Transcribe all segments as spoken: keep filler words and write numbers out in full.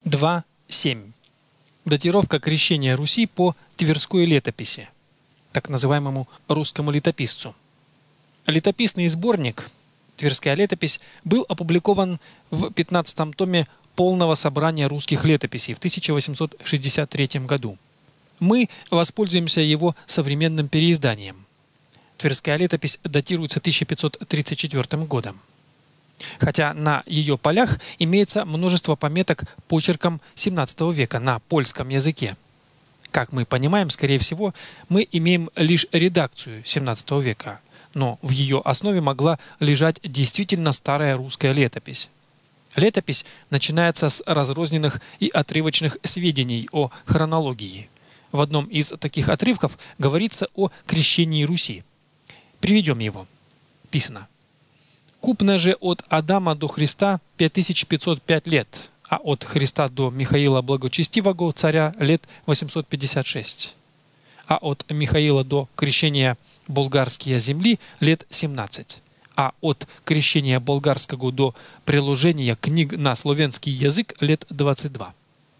два семь. Датировка крещения Руси по Тверской летописи, так называемому русскому летописцу. Летописный сборник «Тверская летопись» был опубликован в пятнадцатом томе полного собрания русских летописей в тысяча восемьсот шестьдесят третьем году. Мы воспользуемся его современным переизданием. Тверская летопись датируется тысяча пятьсот тридцать четвёртым годом. Хотя на ее полях имеется множество пометок почерком семнадцатого века на польском языке. Как мы понимаем, скорее всего, мы имеем лишь редакцию семнадцатого века, но в ее основе могла лежать действительно старая русская летопись. Летопись начинается с разрозненных и отрывочных сведений о хронологии. В одном из таких отрывков говорится о крещении Руси. Приведем его. Писано: «Купно же от Адама до Христа пять тысяч пятьсот пять лет, а от Христа до Михаила Благочестивого царя лет восемьсот пятьдесят шесть, а от Михаила до крещения болгарские земли лет семнадцать, а от крещения болгарского до приложения книг на славянский язык лет двадцать два,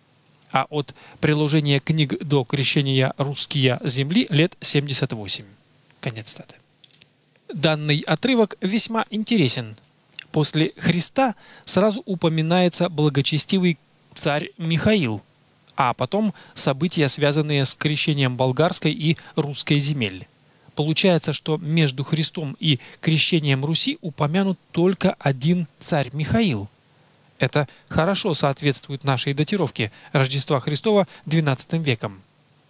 а от приложения книг до крещения русские земли лет семьдесят восемь». Конец цитаты. Данный отрывок весьма интересен. После Христа сразу упоминается благочестивый царь Михаил, а потом события, связанные с крещением болгарской и русской земель. Получается, что между Христом и крещением Руси упомянут только один царь Михаил. Это хорошо соответствует нашей датировке Рождества Христова двенадцатым веком,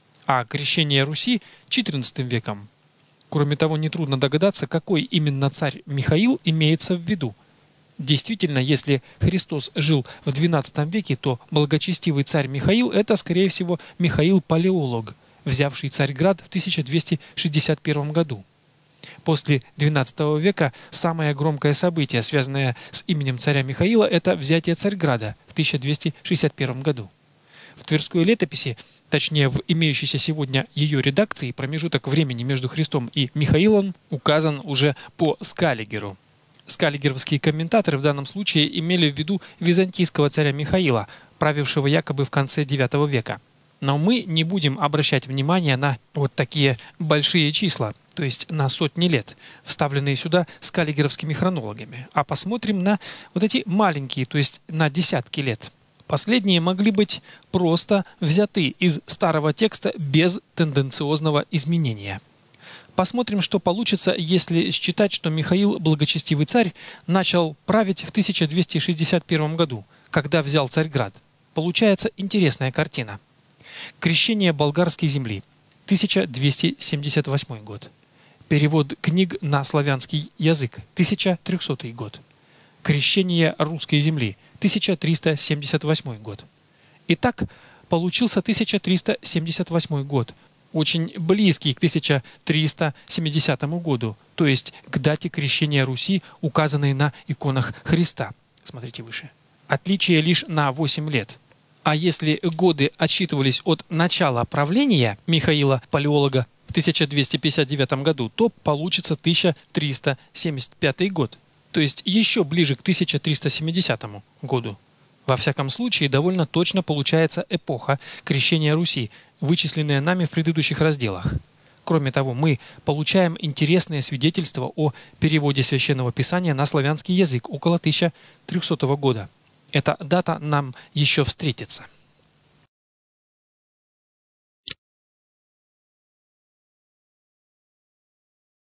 а крещение Руси четырнадцатым веком. Кроме того, нетрудно догадаться, какой именно царь Михаил имеется в виду. Действительно, если Христос жил в двенадцатом веке, то благочестивый царь Михаил – это, скорее всего, Михаил Палеолог, взявший Царьград в тысяча двести шестьдесят первом году. После двенадцатого века самое громкое событие, связанное с именем царя Михаила, это взятие Царьграда в тысяча двести шестьдесят первом году. В Тверской летописи, точнее в имеющейся сегодня ее редакции, промежуток времени между Христом и Михаилом указан уже по Скаллигеру. Скаллигеровские комментаторы в данном случае имели в виду византийского царя Михаила, правившего якобы в конце девятого века. Но мы не будем обращать внимание на вот такие большие числа, то есть на сотни лет, вставленные сюда скаллигеровскими хронологами, а посмотрим на вот эти маленькие, то есть на десятки лет. Последние могли быть просто взяты из старого текста без тенденциозного изменения. Посмотрим, что получится, если считать, что Михаил, благочестивый царь, начал править в тысяча двести шестьдесят первом году, когда взял Царьград. Получается интересная картина. Крещение болгарской земли, тысяча двести семьдесят восьмой год. Перевод книг на славянский язык, тысяча трехсотый год. Крещение русской земли, тысяча триста семьдесят восьмой год. Итак, получился тысяча триста семьдесят восьмой год, очень близкий к тысяча триста семидесятому году, то есть к дате крещения Руси, указанной на иконах Христа. Смотрите выше. Отличие лишь на восемь лет. А если годы отсчитывались от начала правления Михаила Палеолога в тысяча двести пятьдесят девятом году, то получится тысяча триста семьдесят пятый год. То есть еще ближе к тысяча триста семидесятому году. Во всяком случае, довольно точно получается эпоха крещения Руси, вычисленная нами в предыдущих разделах. Кроме того, мы получаем интересные свидетельства о переводе Священного Писания на славянский язык около тысяча трехсотого года. Эта дата нам еще встретится.